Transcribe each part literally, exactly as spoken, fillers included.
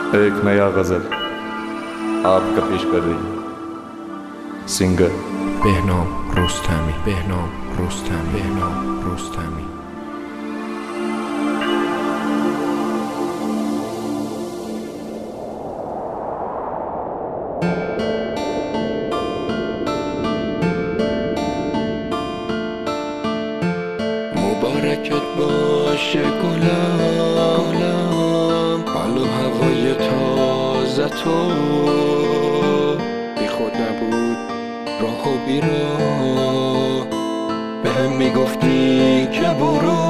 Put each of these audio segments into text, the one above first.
एक नया गजल आपका पेश कर रही है सिंगर بهنام رستمی. بهنام رستمی. بهنام رستمی. مبارکت باشه گلم، گلم حال و هوای تازه تو بی خود نبود راه و بیراه، به هم میگفتی که برو،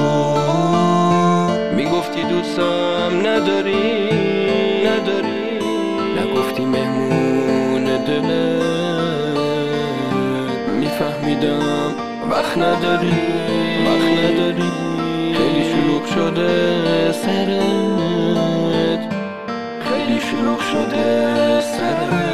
میگفتی دوستم نداری نداری، نگفتی مهمون دلت، میفهمیدم وقت نداری وقت نداری، خیلی شلوغ شده سرت، خیلی شلوغ شده سرت.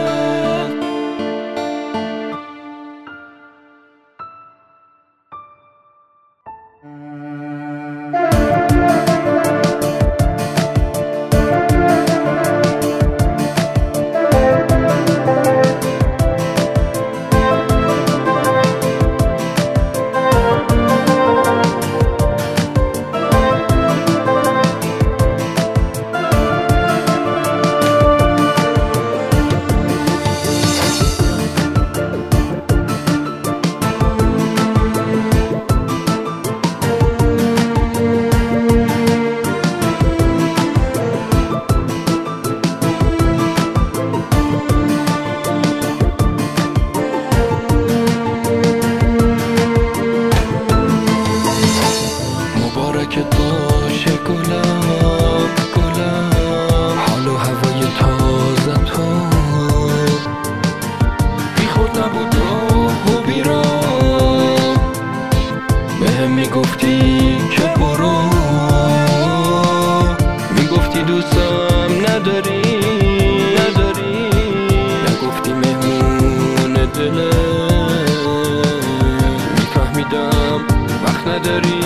مبارکت باشه گلم، گلم حال و هوای تازه تو بی خود نبود راه و بیراه، به هم میگفتی که برو، میگفتی دوستم نداری نداری، نگفتی مهمون دلت، میفهمیدم وقت نداری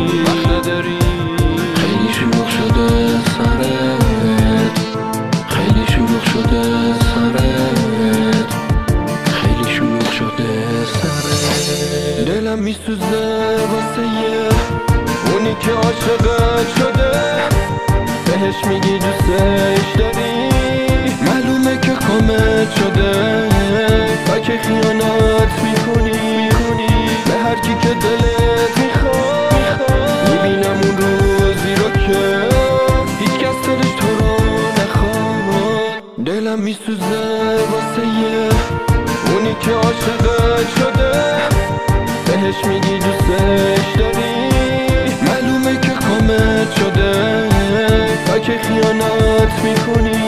خیلی شلوغ شده سرت، خیلی شلوغ شده سرت، خیلی شلوغ شده سرت. دلم میسوزه واسه اونی که عاشقت شده، بهش میگی دوستش داری، معلومه که کامت شده و که خیانت میکنی به هر کی که دلت میخواد. میبینم اون روزی رو که هیچ کس دلش تو رو نخواد، دلم میسوزه واسه اونی که عاشقت شده، بهش میگی دوستش داری، معلومه که کامت شده و که خیانت میکنی